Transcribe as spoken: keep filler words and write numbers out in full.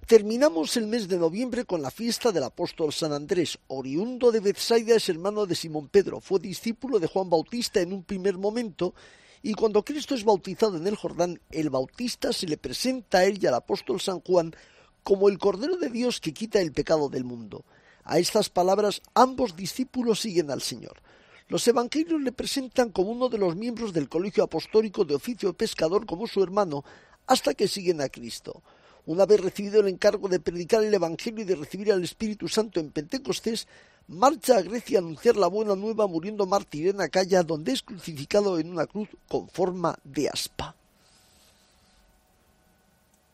Terminamos el mes de noviembre con la fiesta del apóstol San Andrés. Oriundo de Betsaida, es hermano de Simón Pedro. Fue discípulo de Juan Bautista en un primer momento, y cuando Cristo es bautizado en el Jordán, el Bautista se le presenta a él y al apóstol San Juan como el Cordero de Dios que quita el pecado del mundo. A estas palabras ambos discípulos siguen al Señor. Los evangelios le presentan como uno de los miembros del colegio apostólico de oficio pescador, como su hermano, hasta que siguen a Cristo. Una vez recibido el encargo de predicar el Evangelio y de recibir al Espíritu Santo en Pentecostés, marcha a Grecia a anunciar la buena nueva, muriendo mártir en Acaya, donde es crucificado en una cruz con forma de aspa.